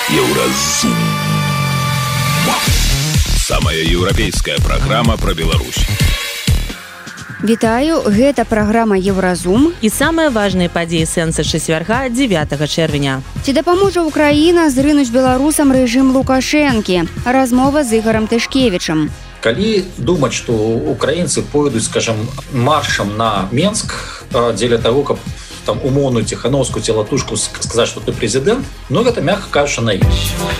Еўразум. Самая еўрапейская праграма пра Беларусь. Вітаю, гэта праграма Еўразум. І самыя важныя падзеі сэнса чацвярга 9 чэрвеня. Ці дапаможа Украіна зрынуць беларусам рэжым Лукашэнкі? Размова з Ігорам Тышкевічам. Калі думаць, што украінцы пойдуць, скажем, маршам на Менск дзеля таго, каб там умоўную ціхановскую целатушку сказаць, што ты прэзідэнт, ну гэта, мякка кажучы, наіўна.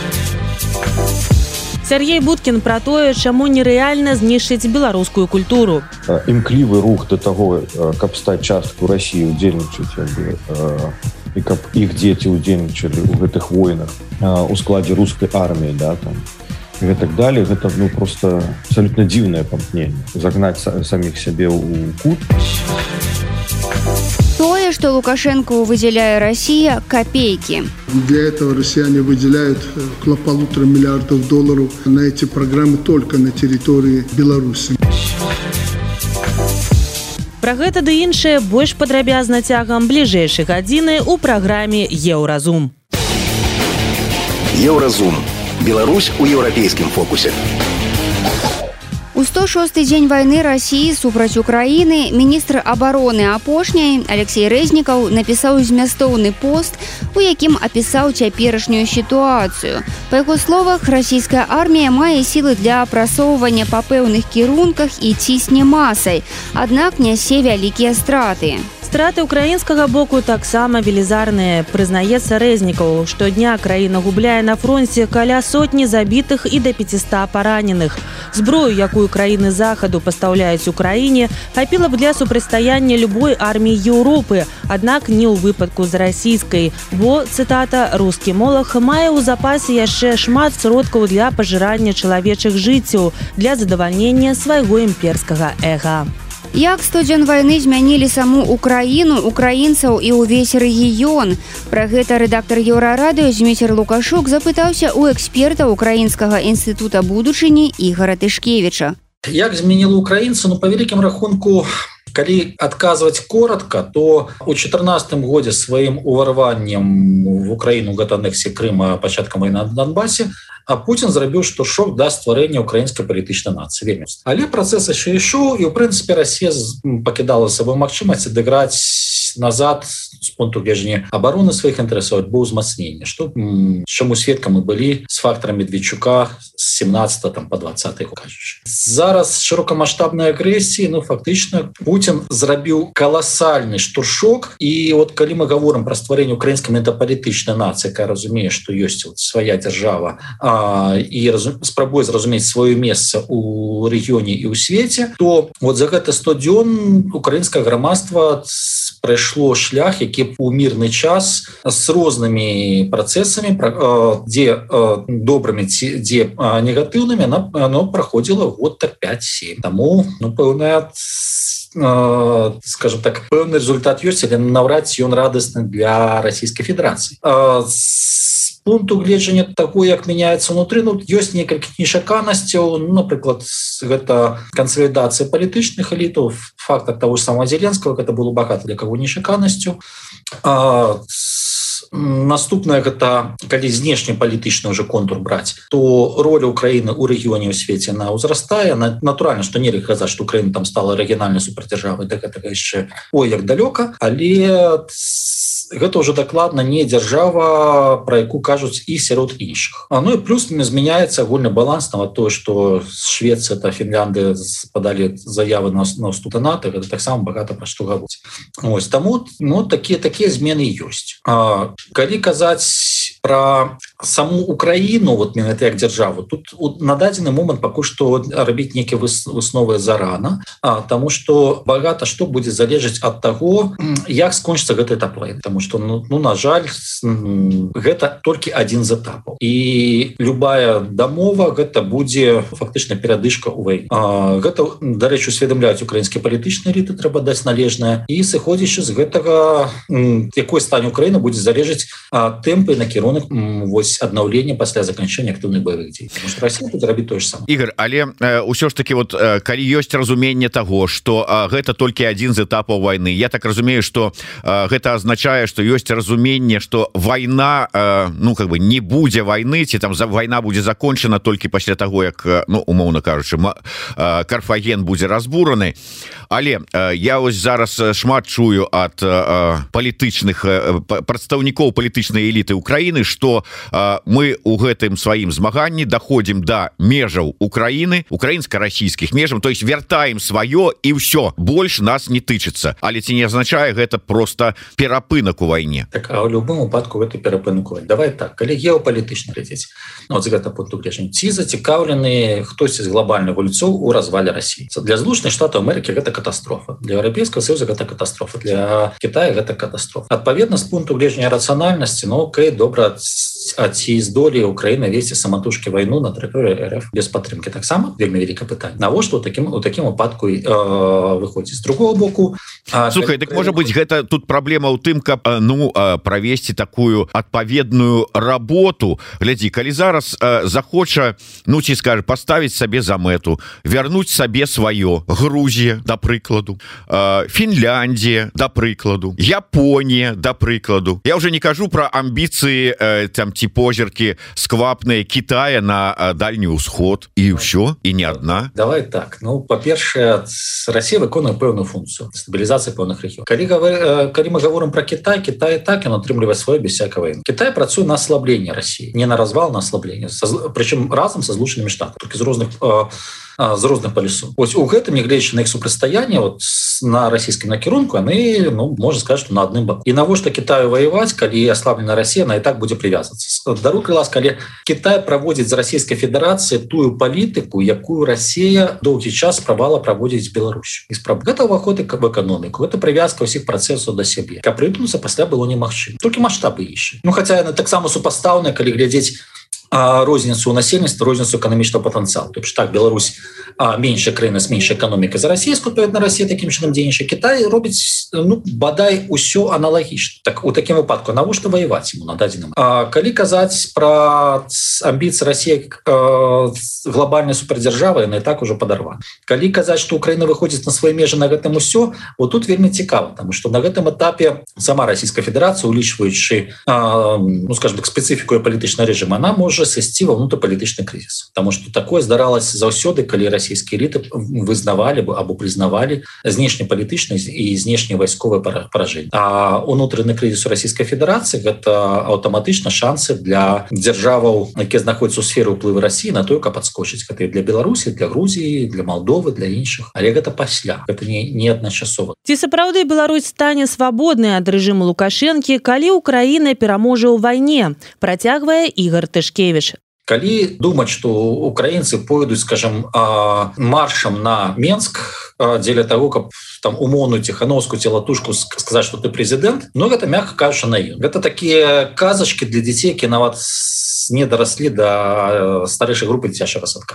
Сергей Будкін пра тое, чаму нерэальна знішчыць беларускую культуру. Імклівы рух да таго, каб стаць частку Расіі, удзельнічаць, і каб іх дзеці удзельнічалі ў гэтых войнах у складзе рускай арміі, да, там, і гэтак далей, гэта просто абсолютно дзіўнае памкненне. Загнаць саміх сябе ў кут. Тое, что Лукашенко выделяет Россия, копейки. Для этого россияне выделяют около $1,5 миллиарда на эти программы только на территории Беларуси. Пра гэта ды іншае больш падрабязна цягам бліжэйшай гадзіны ў праграме Еўразум. Еўразум. Беларусь у еўрапейскім фокусе. У 106-й дзень вайны Расіі супраць Украіны міністр абароны апошняй Алексей Рэзнікаў напісаў змястоўны пост, у якім апісаў цяперашнюю сітуацыю. Па яго словах, расійская армія мае сілы для прасоўвання па пэўных кірунках і цісне масай, аднак нясе вялікія страты. Страты ўкраінскага боку таксама велізарныя, прызнаецца Рэзнікаў. Штодня краіна губляе на фронце каля сотні забітых і да 500 параненых. Зброю, якую краіны захаду пастаўляюць Украіне, хапіла б для супрацьстаяння любой арміі Еўропы, аднак не ў выпадку з расійскай, бо, цытата, «рускі молах мае ў запасе яшчэ шмат сродкаў для пажырання чалавечых жыццяў, для задавальнення свайго імперскага эга». Як 100 дзён вайны змянілі саму Украіну, украінцаў і ўвесь рэгіён? Пра гэта рэдактар Еўрарадыё Зміцер Лукашук запытаўся ў эксперта Украінскага інстытута будучыні Ігора Тышкевіча. Як змяніла украінцаў? Ну, па вялікім рахунку, калі адказваць коротка, то у 2014 годзе сваім уварваннем в Украіну гэта анексія Крыма, пачаткам вайны на Донбасе, а Путін зрабіў, што шок да стварэння украінскай палітычнай нацыі. Вельмі. Але працэс яшчэ ішоў, і, ў прынцыпе, Расія пакідала сабой магчымасць адыграць назад з пункту гледжання абароны сваіх інтарэсаў, бо ўзмацнення, што чаму сведкамі былі з фактарам Медведчука з 17 по 20 кажучы. Зараз шырокамаштабнай агрэсіі, ну, фактычна, Путін зрабіў каласальны штуршок, і от калі мы гаворым пра стварэнне украінскай метапалітычнай нацыі, якая разумее, што ёсць свая дзяржава, і спрабуе зразумець сваё месца ў рэгіёне і ў свеце, то вот за гэта 100 дзён украінскае грамадства прайшло шлях, які ў мірны час з рознымі працэсамі, дзе добрымі, дзе негатыўнымі, оно праходзіла год так 5-7. Таму, ну, пэўная, скажем так, пэўны результат ёсць, але наўрад ці ён радасны для Расійскай Федэрацыі. З пункту гледжання таго, як мяняецца ўнутры, ну, ёсць некалькі нечаканасцяў, ну, напрыклад, гэта кансалідацыя палітычных элітаў, фактор таго ж самого Зеленского, гэта было багата для каго нечаканасцю. Наступнае гэта, калі знешні палітычны ўжо контур браць, то роля Украіны ў рэгіёне ў свеце она ўзрастае. Натуральна, што нельга казаць, што Украіна там стала рэгіянальнай супердзяржавай, да гэтага яшчэ ой як далёка, але гэта ўжо дакладна не дзяржава, пра якую кажуць і сярод іншых. Ну і плюс змяняецца агульны баланс на тое, што Швецыя та Фінляндыя падалі заявы на ўступ да НАТО, гэта таксама багата пра што гаворыць. Ось, таму, ну, такія змены ёсць. Калі казаць пра саму Украіну, вот менавіта як дзяржаву, тут на дадзены момант пакуль што рабіць нейкія высновы зарана, таму што багата што будзе залежаць ад таго, як скончыцца гэты этап вайны. Таму што, ну, на жаль, гэта толькі адзін з этапаў. І любая дамова гэта будзе фактычна перадышка ў вайне. Гэта, дарэчы, усведамляюць украінскія палітычныя эліты, трэба даць належнае. І сыходзячы з гэтага, якой стане Украіна, будзе залежаць тэмпы і накірунак вось вось аднаўлення пасля заканчэння актыўных баявых дзей. Потому что Россия будзе рабіць тое ж самае. Ігор, але ўсё ж таки вот калі ёсць разуменне того, что гэта толькі адзін з этапаў войны, я так разумею, что гэта азначае, что ёсць разуменне, что война, ну как бы не будзе войны, ці там война будзе закончена толькі пасля того, як, ну умоўна кажучы, Карфаген будзе разбураны. Але я ось зараз шмат чую ад палітычных прадстаўнікоў палітычнай эліты Украіны, что мы у гэтым сваім змаганні доходим до межаў Украины, украінска-расійскіх межаў, то есть вяртаем сваё і ўсё, больш нас не тычыцца. Але ці не азначае гэта просто перапынак у вайне? Так, а ў любым выпадку гэта перапынак у вайне. Давай так, калі геапалітычна глядзець, вот з гэтага пункту гледжання, ці зацікаўлены хтосьці з глобальных гульцоў у развале России. Для Злучаных Штатаў Амерыкі гэта катастрофа, для Еўрапейскага Союза гэта катастрофа, для Китая гэта катастрофа. Адпаведна, з пункту гледжання рацыянальнасці, ну окей, добра, а ці здолее Украіна весці саматужкі вайну на тэрыторыі РФ без падтрымкі? Таксама вельмі вялікае пытанне. Навошта у такім выпадку выходзіць? З другого боку, слухай, так можа быць гэта тут праблема ў тым, каб правесці такую адпаведную работу. Глядзі, калі зараз захоча, ну ці скажа, паставіць сабе за мэту вярнуць сабе сваё, Грузія, да прыкладу, Фінляндія, да прыкладу, Японія, да прыкладу. Я уже не кажу про амбіцыі там ці позіркі сквапныя Китая на Дальні ўсход і ўсё, і не одна. Давай так, ну па-першае, Россия выконуе пэўную функцыю стабілізацыі пэўных рэгіёнаў. Калі мы говорим про Китай, Китай так ён атрымлівае свое без всякой войны. Китай працуе на ослабление России, не на развал, на ослабление, причем разом со Злучанымі Штатамі, только з розных палюсоў. Вось у гэтым, нягледзячы на іх супрацьстаянне, вот на расійскім накірунку, яны, ну, можна сказаць, што на адным баку. І навошта Китаю воеваць, калі аслаблена Россия, она і так будзе привязываться. Даруй лас, калі Китай праводзіць з Расійскай Федэрацыі тую палітыку, якую Россия доўгі час спрабавала праводзіць з Беларусю. Гэта ўваход в эканоміку, гэта привязка ўсіх працэсаў да сябе. Каб прымкнуцца пасля было немагчыма. Толькі маштабы іншыя. Ну, хаця яны таксама супастаўныя, калі глядзець розніцу насельніцтва, розніцу эканамічнага патэнцыялу. То есть так, Беларусь меншая краіна з меншай эканомікай за расійскую, адпаведна Россия такім чынам дзейнічае. Китай робіць, ну, бадай усё аналагічна. Так у такім выпадку навошта ваяваць ему на дадзеным? Калі казаць пра амбіцыі России глобальнай супердзяржавы, яна і так ужо падарвана. Калі казаць, што Украіна выходзіць на свае межы, на гэтым усё, вот тут вельмі цікава, таму што на гэтым этапе сама Расійская Федэрацыя, улічваючы, ну, скажем так, спецыфіку палітычнага рэжыма, она можа сысці ва внутрыпалітычны крызіс. Таму што такое здаралася заўсёды, калі расійскія эліты вызнавалі або прызнавалі знешнепалітычнае і знешне вайсковае паражэнне. А унутраны крызіс у Расійскай Федэрацыі гэта аўтаматычна шансы для дзяржаваў, якія знаходзяцца ў сферы ўплыву Расіі, на тое, каб адскочыць. Гэта і для Беларусі, для Грузіі, для Малдовы, для іншых. Але гэта пасля, гэта не адначасова. Ці сапраўды Беларусь стане свабоднай ад рэжыму Лукашэнкі, калі Украіна пераможа ў вайне, працягвае Ігор Тышкевіч. Калі думаць, што украінцы пойдуць, скажем, маршам на Менск дзеля того, каб там умоўную Ціхановскую целатушку сказаць, што ты прэзідэнт, ну гэта, мякка кажучы, наіўна. Гэта такія казачкі для дзяцей, якія нават не дараслі да старэйшай групы дзіцячага садка.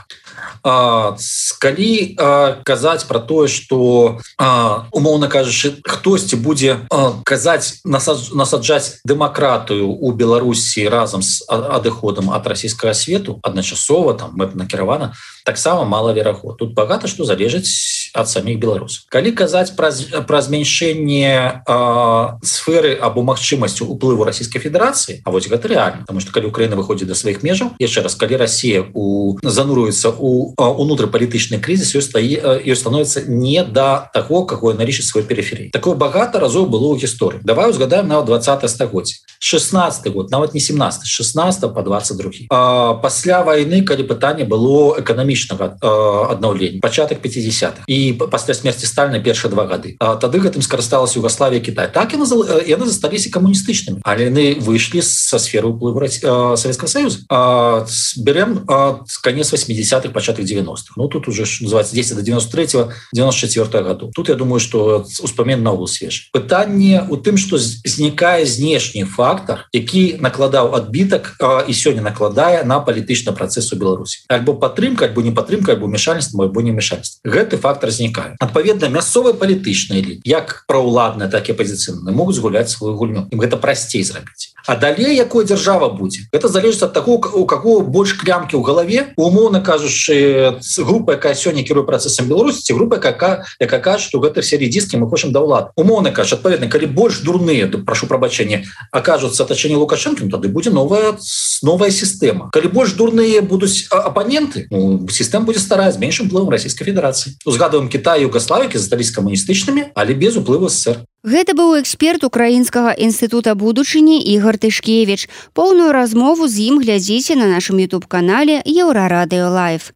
Калі казаць пра тое, што умоўна кажучы, хтосьці будзе казаць, насаджаць дэмакратыю ў Беларусі разам з адыходам ад расійскага свету, адначасова, там, мэтанакіравана, таксама малаверагодна. Тут багата што залежыць ад самих беларусаў. Калі казаць пра змяншэнне сферы або магчымасцю ўплыву Расійскай Федэрацыі, а вось гэта рэальна, потому што калі Украіна выходзіць да сваіх межаў, яшчэ раз, калі Расія зануруецца ў унутрыпалітычны крызіс, ёй становіцца не да таго, каго яна лічыць свой перыферый. Такое багата разоў было ў гісторыі. Давай узгадаем нават 20-е стагоддзе. 16-й год, нават не 17-й, 16 по 22. Пасля вайны, калі пытанне было эканамічнага аднаўлення, пачатак 50-х і пасля смерці Сталіна першыя 2 гады. Тады гэтым скарысталася Югославія, Кітай. Так яны засталіся камуністычнымі, але яны выйшлі са сферы ўплыву Савецкага Саюза. Берем конец 80-х, пачатак 90-х. Ну тут уже называется 10 до 93-го, 94-го году. Тут я думаю, что успамін наогул свежы. Пытанне у тым, што знікае знешні фактор, які накладаў адбітак і сёння накладае на палітычны працэс у Беларусі. Альбо падтрымка, альбо не падтрымка, альбо вмешальніцтва, альбо не вмешальніцтва. Гэты фактор знікае. Адпаведна, мясцовыя палітычныя эліты, як праўладныя, так і апазіцыйныя, могуць згуляць сваю гульню. Ім гэта прасцей зрабіць. А далей якой дзяржава будзе, это залежыць ад таго, у каго больш клямкі ў галаве, умоўна кажучы, група, якая сёння кіруе працэсам Беларусі, ці група, якая кажа, што гэта все редзіскі, мы хочам да ўлады. Умоўна кажучы, адпаведна, калі больш дурныя, прашу прабачэння, акажуцца атачэнне Лукашэнкам, тады будзе новая сістэма. Калі больш дурныя будуць апаненты, сістэма будзе старая, з меншым уплывам Расійскай Федэрацыі. Узгадваем Кітай і Югославію, які засталіся камуністычнымі, але без уплыву СССР. Гэта быў эксперт Украінскага інстытута будучыні Ігор Тышкевіч. Поўную размову з ім глядзіце на нашым YouTube-канале Еўрарадыё Лайв.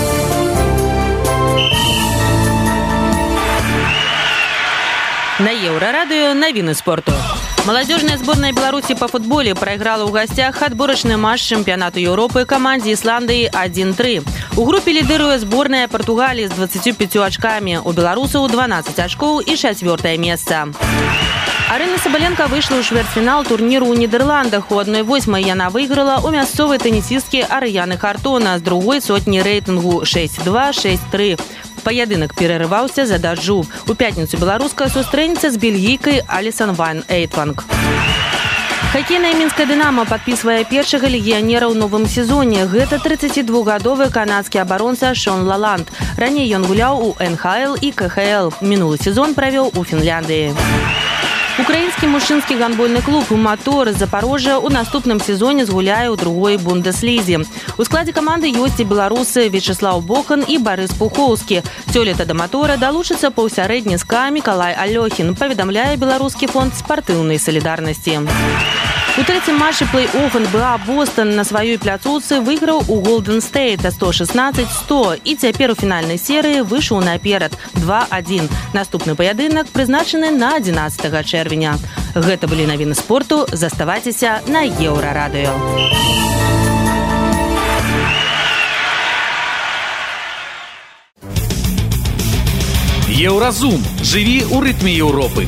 На Еўрарадыё навіны спорту. Молодежная сборная Беларуси по футболе проиграла в гостях отборочный матч чемпионату Европы команде Исландии 1-3. У группе лидирует сборная Португалии с 25 очками. У белорусов 12 очков и 4-е место. Арина Соболенко вышла ў чвэрцьфінал турніру ў Нідерландах. У 1/8 яна выйграла у мясцовай тэнісісткі Арыяны Хартона з другой сотні рэйтынгу 6-2, 6-3. Паядынак перарываўся за дажджу. У пятніцу беларуска сустрэнецца з бельгійкай Алісан Ван Эйтванг. Хоккейная мінская «Дынамо» подписывае першага легіянера ў новым сезоне. Гэта 32-гадовы канадскі абаронца Шон Лаланд. Раней ён гуляў у НХЛ і КХЛ. Мінулы сезон правёў у Фінляндыі. Украінскі мужчынскі гандбольны клуб «Матор» з Запорожжя ў наступным сезоне згуляе ў другой бундеслізе. У складзе каманды ёсць і беларусы Вячеслав Бохан і Барыс Пухоўскі. Сёлета да «Матора» далучыцца паўсярэдні СКА Мікалай Алёхін, паведамляе беларускі фонд спартыўнай салідарнасці. У трэцім матчы плэй-офф НБА Бостон на сваёй пляцоўцы выйграў у Голден Стейт 116-100 і цяпер у фінальнай серыі выйшаў наперад 2-1. Наступны паядынак прызначаны на 11 чэрвеня. Гэта былі навіны спорту. Заставайцеся на Еўрарадыё. Еўразум. Жыві ў рытме Еўропы.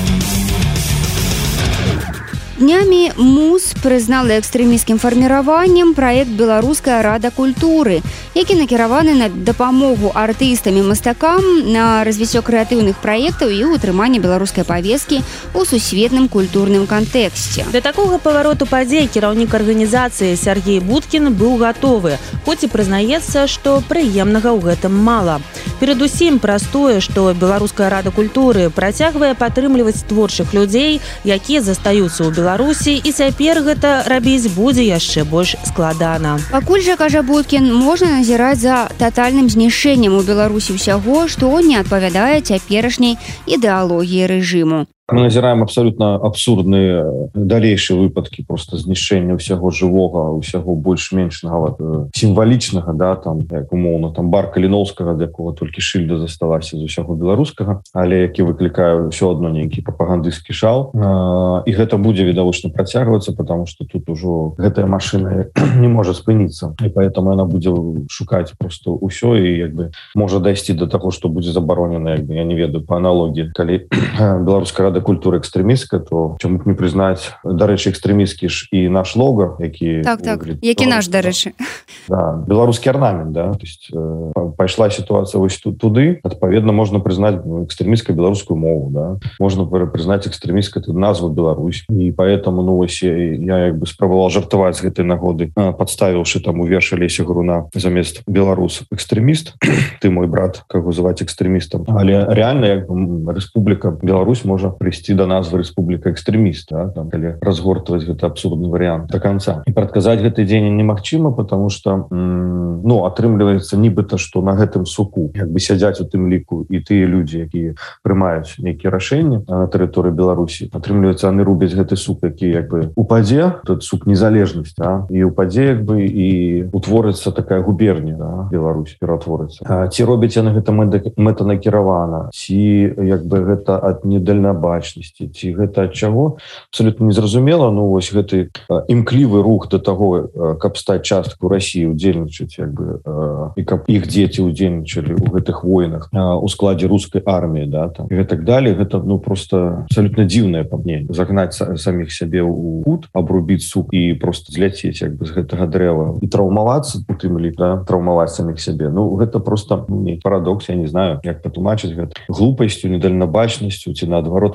Днямі МУЗ прызнала экстрэмісцкім фарміраваннем праект «Беларуская рада культуры», які накіраваны на дапамогу артыстам і мастакам на развіццё крэатыўных праектаў і ўтрыманне беларускай павесткі ў сусветным культурным кантэксце. Для такога павароту падзей кіраўнік арганізацыі Сергей Будкін быў гатовы, хоць і прызнаецца, што прыемнага ў гэтым мала. Перадусім праз тое, што Беларуская рада культуры працягвае падтрымліваць творчых людзей, якія застаюцца ў Беларусі, і цяпер гэта рабіць будзе яшчэ больш складана. Пакуль жа, кажа Будкін, можна назіраць за татальным знішэннем у Беларусі ўсяго, што не адпавядае цяперашняй ідэалогіі рэжыму. Мы назіраем абсолютно абсурдныя далейшыя выпадкі просто знішэння ўсяго жывога, ўсяго больш-меншнага сімвалічнага, да, там, як умоўна, там бар Каліноўскага, для якога толькі шыльда засталася з усяго беларускага, але які выклікае ўсё адно нейкі прапагандысцкі шал. І гэта будзе відавочна працягвацца, потому что тут ужо гэтая машына не можа спыніцца. І поэтому яна будзе шукаць просто ўсё і як бы можа дайсці до таго, што будзе забаронена, як бы, я не ведаю, по аналогіі, калі Беларуская рада культуры экстрэмістка, то чаму б не прызнаць, дарэчы, экстрэмісткі ж і наш лого, які... Так, які наш, дарэчы. Да, беларускі арнамент, да, то есть пайшла сітуацыя вось туды, адпаведна можна прызнаць экстрэмісткай беларускую мову, да, можна прызнаць экстрэмісткай назву Беларусь, і поэтому, ну, вось я як бы спрабаваў жартаваць з гэтай нагоды, падставіўшы там у вершы Леся Груна замест беларус экстрэміст, ты мой брат, каго зваць экстрэмістам, але реально як бы Рэспубліка Беларусь можа прыйсці да назвы Рэспубліка экстрэміст, да, там, калі разгортваць гэта абсурдны варыянт до конца. І прадказаць гэты дзень немагчыма, потому что, ну, атрымліваецца нібыта, што на гэтым суку як бы сядзяць у тым ліку і тыя людзі, якія прымаюць нейкія рашэнні на тэрыторыі Беларусі. Атрымліваецца, яны рубяць гэты сук, які як бы упадзе, тут сук незалежнасць, да, і упадзе як бы і утворыцца такая губернія, да, Беларусь ператворыцца. Ці робяць яны гэта мэтанакіравана, ці як бы гэта ад недальнабачнасці, ці гэта ад чаго, абсолютно незразумела. Ну, вось гэты імклівы рух да таго, каб стаць частку Расіі, удзельнічаць, як бы, і каб іх дзеці удзельнічалі ў гэтых войнах у складзе рускай арміі, да, там, і гэтак далей, гэта, ну, просто абсолютно дзіўнае па мне. Загнаць саміх сябе ў кут, абрубіць сук і просто зляцець, як бы, з гэтага дрэва і траўмавацца, у тым лік, да, траўмаваць саміх сябе. Ну, гэта просто, ну, парадокс, я не знаю, як патлумачыць гэта. Глупасцю, недальнабачнасцю, ці наадварот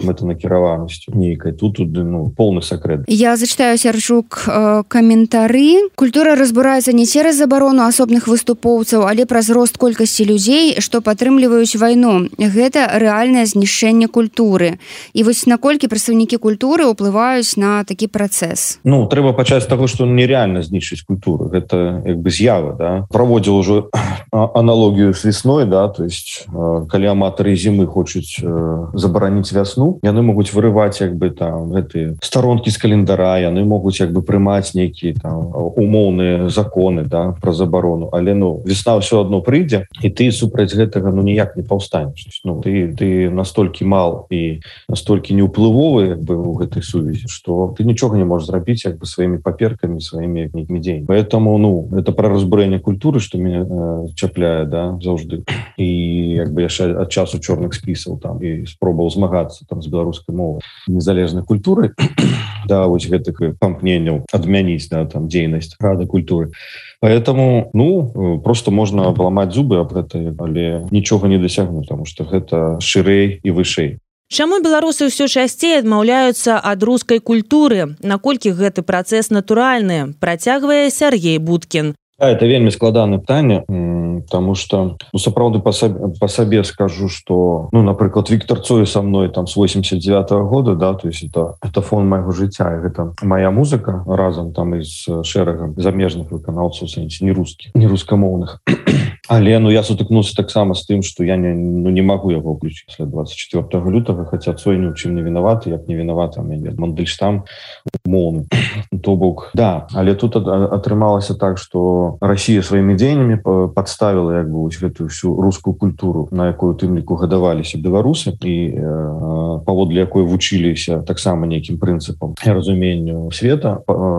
мэтанакіраванасцю нейкай. Тут полный сакрэт. Я зачитаю, Сярчук, каментары. Культура разбураецца не цераз забарону асобных выступоўцаў, але праз рост колькасці людзей, што падтрымліваюць вайну. Гэта рэальнае знішчэнне культуры. І вось наколькі прадстаўнікі культуры ўплываюць на такі працэс? Трэба пачаць з таго, што нереальна знішчыць культуру. Гэта як бы з'ява, да? Праводзіў ужо аналогію з весной, да? То есть, калі аматары зімы хочуць забараніць вясну, яны могуць вырываць як бы там гэтыя старонкі з календара, яны могуць як бы прымаць нейкія там умоўныя законы, да, пра забарону, але весна ўсё адно прыйдзе, і ты супраць гэтага ніяк не паўстанеш. Ты настолькі мал і настолькі неўплывовы як бы у гэтай сувязі, што ты нічога не можаш зрабіць як бы сваімі паперкамі, сваімі нейкімі дзеяннямі. Поэтому это пра разбурэнне культуры, што мяне чапляе, да, заўжды. І як бы яшчэ ад часу чорных спісаў там і спробаў змагацца там з беларускай мовай незалежнай культуры, да, вось гэтых памкненняў адмяніць, да, там дзейнасць Рады культуры. Поэтому, просто можна паламаць зубы аб гэта, але нічога не дасягнуць, потому что гэта шырэй і вышэй. Чаму беларусы ўсё часцей адмаўляюцца ад рускай культуры? Наколькі гэты працэс натуральны? Працягвае Сергей Будкін. Это вельмі складанае пытанне, потому что сапраўды по сабе скажу, что, напрыклад, Віктор Цой со мной там с 89-го года, да, то есть это фон майго жыцця, і гэта моя музыка разам там из шэрагам замежных выканаўцаў, не рускамоўных. Але я сутыкнуўся таксама з тым, што я не магу яго ўключыць пасля 24 лютага, хаця Цой ні ў чым не вінаваты, як не вінаваты, Мандельштам моўны. То бок, да, але тут атрымалася так, што Россия сваімі дзеяннямі падставіла як бы гэтую всю рускую культуру, на якую тым ліку гадаваліся беларусы, і паводле якой вучыліся таксама нейкім прынцыпам і разуменню света,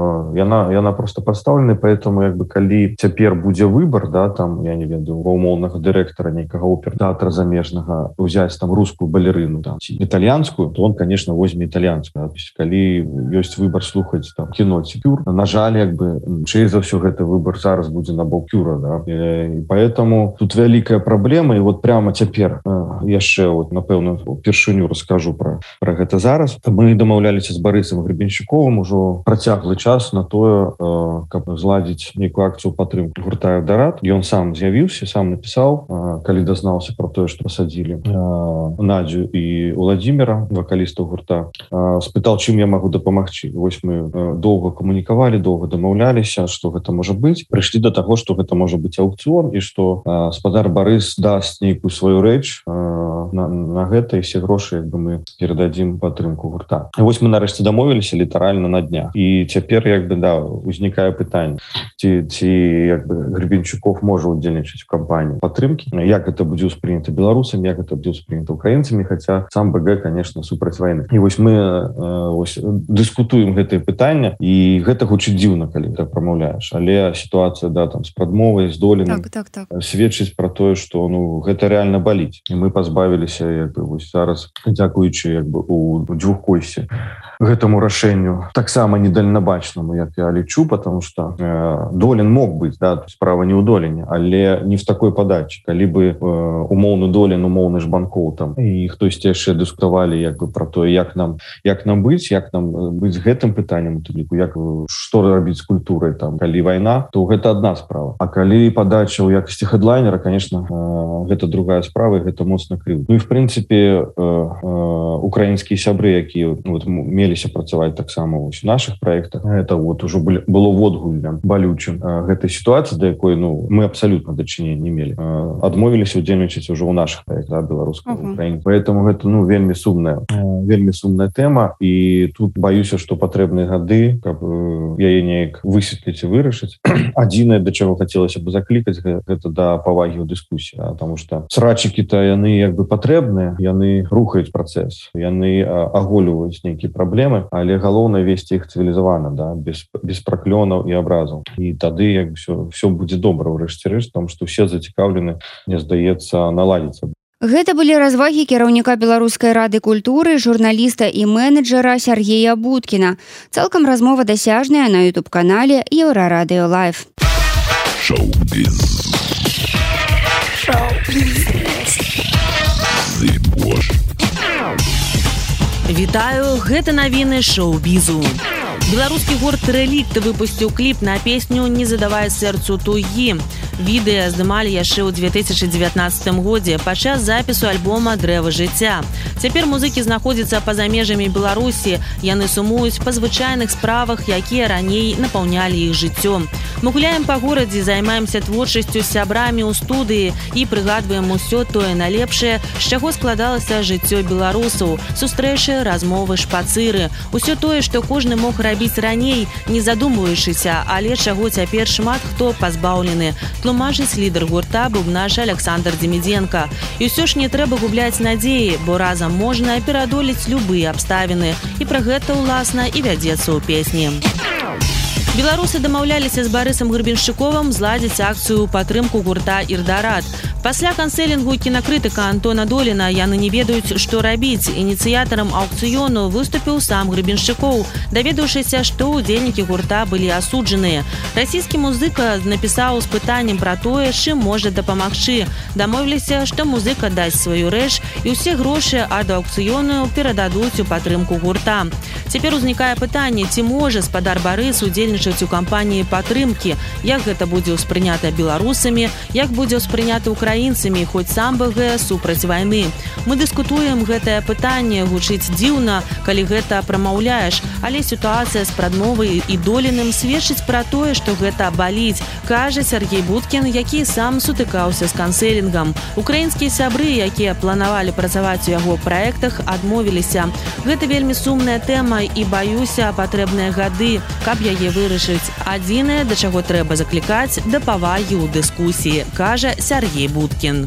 яна просто падстаўлена. Поэтому як бы калі цяпер будзе выбор, да, там, я не ведаю, ва умоўнага дырэктара нейкага опертэатра замежнага узяць там рускую балерыну, там, ці італьянскую, то он, конечно, возьме італьянскую. Калі ёсць выбор слухаць там кіно ці кюр, на жаль, як бы чэй за ўсё гэты выбор зараз будзе на бок кюра, да? І поэтому тут вялікая праблема, і вот прямо цяпер яшчэ напэўна упершыню раскажу про гэта зараз. Мы дамаўляліся з Барысам Гребеншчуковым ужо працяглы час на тое, каб зладзіць нейкую акцыю падтрымкі гурта Эльдорад. Ён сам з'явіўся, сам напісаў, калі дазнаўся про тое, што пасадзілі Надзю і Владимира, вакалістаў гурта, спытаў, чым я магу дапамагчы. Вось мы доўга камунікавалі, доўга дамаўляліся, што гэта можа быць. Прыйшлі до таго, што гэта можа быць аукцыён, і што спадар Барыс дасць нейкую сваю рэч на гэта, і все грошы як бы мы перададзім падтрымку гурта. І вось мы нарэшце дамовіліся літаральна на днях. І цяпер як бы, да, узнікае пытанне, ці як бы Гребеншчуков можа удзельнічаць у кампаніі падтрымкі, як гэта будзе ўспрынята беларусамі, як гэта будзе ўспрынята украінцамі, хаця сам БГ, конечно, супраць вайны. І вось мы дыскутуем гэтае пытанне, і гэта гучыць дзіўна, калі так прамаўляеш, але ситуация, да, там, с прадмовай, з Доліным сведчыць про тое, што гэта реально баліць. І мы пазбавіліся як бы вось зараз, дзякуючы як бы у Дзвюхкойсе гэтаму рашэнню, таксама недальнабачнаму, як я лічу, потому что Долін мог быць, да, справа не ў Доліне, але не в такой падачы. Калі бы умоўны Долін, умоўны Жбанкоў там і хтосьці яшчэ дыскутавалі як бы про тое, як нам быць з гэтым пытаннем, як што рабіць з культурай там, калі вайна, то гэта одна справа. А калі падача ў якасці хедлайнера, конечно, гэта другая справа, і гэта моцна крыўдна. Ну і в прынцыпе украінскія сябры, якія меліся працаваць таксама у наших праектах, это ужо было водгуллем балючым гэтай сітуацыі, да якой мы абсалютна дачынення не мелі. Адмовіліся удзельнічаць ужо ў наших праектах беларускага Украіны. Поэтому гэта вельмі сумная тэма, і тут баюся, што патрэбныя гады, каб яе неяк высветліць і вырашыць. Адзінае, да чаго хацелася бы заклікаць, гэта да павагі ў дыскусіі, потому что срачыкі-то яны як бы патрэбныя, яны рухаюць працэс, яны аголюваюць нейкія праблемы, але галоўнае весці іх цывілізавана, да, без праклёнаў і абразаў. І тады як все будзе добра ў рэшце рэшт, тому што ўсе зацікаўлены, мне здаецца, наладзіцца. Гэта былі развагі кіраўніка Беларускай рады культуры, журналіста і менеджера Сергея Будкіна. Цалкам размова дасяжная на YouTube-канале Еўрарадыё Лайв. Вітаю, гэта навіны шоу-бізу. Беларускі гурт «Рэлікт» выпусціў кліп на песню «Не задавай сэрцу тугі». Відэа здымалі яшчэ ў 2019 годзе падчас запісу альбома «Дрэва жыцця». Цяпер музыкі знаходзяцца па-за межамі Беларусі. Яны сумуюць па звычайных справах, якія раней напаўнялі іх жыццё. Мы гуляем па горадзе, займаемся творчасцю з сябрамі ў студыі і прыгадваем усё тое найлепшае, з чаго складалася жыццё беларусаў. Сустрэчы, размовы, шпацыры. Усё тое, што кожны мог рабіць раней, не задумваючыся, але чаго цяпер шмат хто пазбаўлены. Тлумачыць лідар гурта бубнаш Александр Демиденко. І ўсё ж не трэба губляць надзеі, бо разам можна пераадолець любыя абставіны. І пра гэта, уласна, і вядзецца ў песні. Беларусы дамаўляліся з Барысам Гребеншчыковым зладзіць акцыю ў падтрымку гурта «Ірдарат». Пасля канцэлінгу кінакрытыка Антона Доліна яны не ведаюць, што рабіць. Ініцыятарам аўкцыёну выступіў сам Гребеншчыкоў, даведаўшыся, што ўдзельнікі гурта былі асуджаныя. Расійскі музыка напісаў з пытаннем пра тое, чым можа дапамагчы. Дамовіліся, што музыка дасць сваю рэч і ўсе грошы ад аўкцыёну перададуць у падтрымку гурта. Цяпер узнікае пытанне, ці можа спадар Барыс удзельнічаць у кампаніі падтрымкі, як гэта будзе ўспрынята беларусамі, як будзе ўспрынята украінцамі, хоць сам БГ супраць вайны. Мы дыскутуем гэтае пытанне, гучыць дзіўна, калі гэта прамаўляеш, але сітуацыя з Прадмовай і Доліным сведчыць пра тое, што гэта баліць, кажа Сергей Будкін, які сам сутыкаўся з канцэлінгам. Украінскія сябры, якія планавалі працаваць у яго праектах, адмовіліся. Гэта вельмі сумная тэма і, баюся, патрэбныя гады, каб яе вырашыць. Адзінае, да чаго трэба заклікаць, да павагі ў дыскусіі, кажа Сергей Будкін.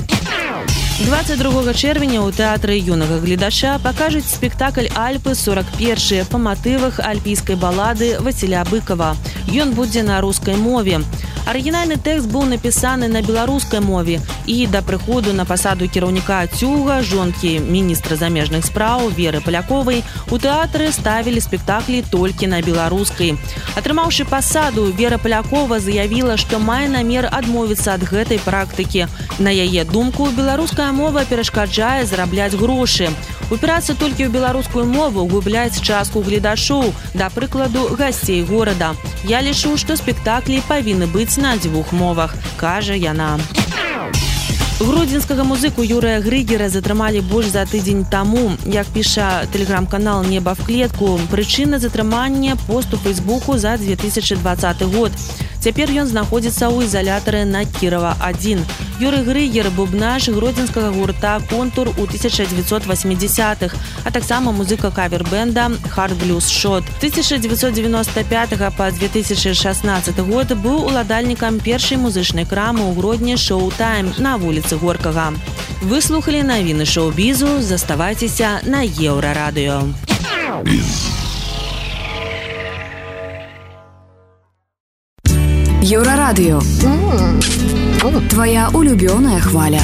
22 чэрвеня ў тэатры юнага гледача пакажуць спектакль «Альпы-41» па матывах альпійскай балады Васіля Быкова. Ён будзе на рускай мове. Арыгінальны тэкст быў напісаны на беларускай мове і да прыходу на пасаду кіраўніка ЦЮГа, жонкі міністра замежных спраў Веры Паляковай, у тэатры ставілі спектаклі толькі на беларускай. Атрымаўшы пасаду, Вера Палякова заявіла, што мае намер адмовіцца ад гэтай практыкі. На яе думку, беларуская мова перашкаджае зарабляць грошы. Упірацца толькі ў беларускую мову, губляць частку гледачоў, да прыкладу, гасцей горада. Я лічу, што спектаклі павінны быць на дзвюх мовах, кажа яна. Гродзенскага музыку Юрыя Грыгера затрымалі больш за тыдзень таму. Як піша тэлеграм-канал «Неба в клетку», прычына затрымання – пост у Фейсбуку за 2020 год. Цяпер ён знаходзіцца ў ізалятары на Кірава-1. Юрый Грыгер – бубнаш гродзенскага гурта «Контур» у 1980-х, а таксама музыка кавер-бэнда «Hard Blues Shot». 1995 па 2016 год быў уладальнікам першай музычнай крамы ў Гродні «Шоу-тайм» на вуліцы Горкага. Вы слухалі навіны шоу-бізу, заставайцеся на Еўрарадыё. Еўрарадыё. Твоя улюбёная хваля.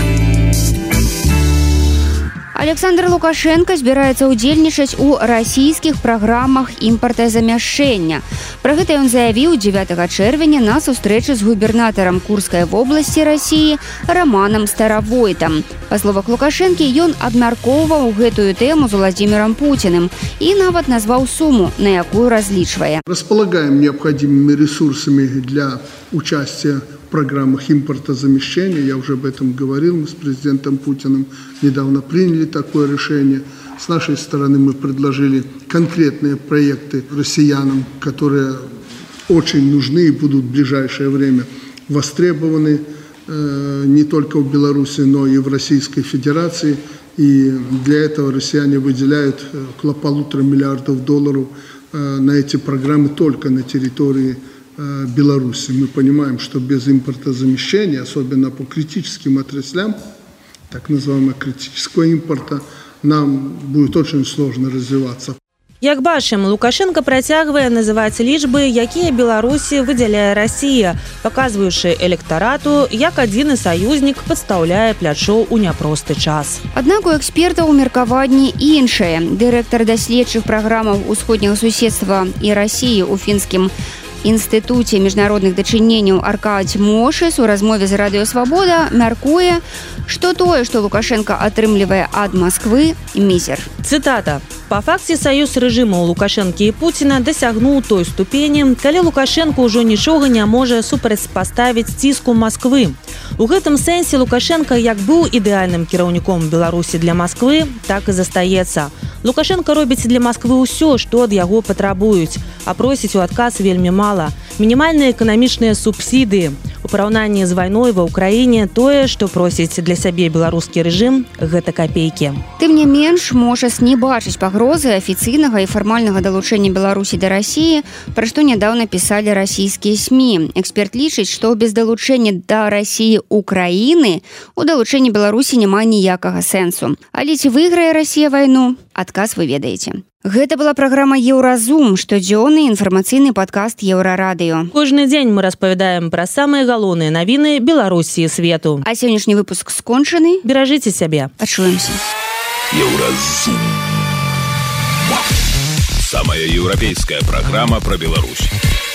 Александр Лукашенко збіраецца ўдзельнічаць у расійскіх праграмах імпартазамяшчэння. Пра гэта ён заявіў 9 чэрвеня на сустрэчы з губернатарам Курскай вобласці Расіі Романом Старовойтам. Па словах Лукашэнкі, ён абмяркоўваў гэтую тэму з Владимиром Путиным і нават назваў суму, на якую разлічвае. Располагаем необходимыми ресурсами для участия в программах импортозамещения. Я уже об этом говорил. Мы с президентом Путиным недавно приняли такое решение. С нашей стороны мы предложили конкретные проекты россиянам, которые очень нужны и будут в ближайшее время востребованы не только в Беларуси, но и в Российской Федерации. И для этого россияне выделяют около $1,5 миллиарда на эти программы только на территории Беларуси. Мы понимаем, что без импортозамещения, особенно по критическим отраслям, так называемого критического импорта, нам будет очень сложно развиваться. Як бачым, Лукашенко працягвае называць лічбы, якія Беларусі выдзяляе Расія, паказваючы электарату, як адзіны саюзнік падстаўляе плячо ў няпросты час. Аднак у экспертаў меркаванне іншае. Дырэктар даследчых праграмаў усходняга суседства і Расіі ў фінскім Інстытуце міжнародных дачыненняў Аркадзь Мошыс у размове з Радыё Свабода мяркуе, што тое, што Лукашенко атрымлівае ад Масквы, мізер. Цытата. Па факце саюз рэжымаў Лукашэнкі і Пуціна дасягнуў той ступені, калі Лукашенко ўжо нічога не можа супрацьпаставіць ціску Масквы. У гэтым сэнсе Лукашенко як быў ідэальным кіраўніком Беларусі для Масквы, так і застаецца. Лукашенко робіць для Масквы ўсё, што ад яго патрабуюць, а просіць у адказ вельмі мала. Мінімальныя эканамічныя субсідыі. У параўнанні з вайной ва ўкраіне тое, што просіць для сябе беларускі рэжым, гэта капейкі. Тым не менш, можаш не бачыць пагрозы афіцыйнага і фармальнага далучэння Беларусі да Расіі, пра што нядаўна пісалі расійскія СМІ. Эксперт лічыць, што без далучэння да Расіі Украіны у далучэнні Беларусі няма ніякага сэнсу. Але ці выйграе Расія вайну? Адказ вы ведаеце. Гэта была праграма «Еўразум», штодзённы інфармацыйны падкаст Еўрарадыё. Кожны дзень мы распавядаем пра самыя галоўныя навіны Беларусі і свету. А сённяшні выпуск скончаны. Беражыце сябе. Пачуемся. Еўразум. Самая еўрапейская праграма пра Беларусь.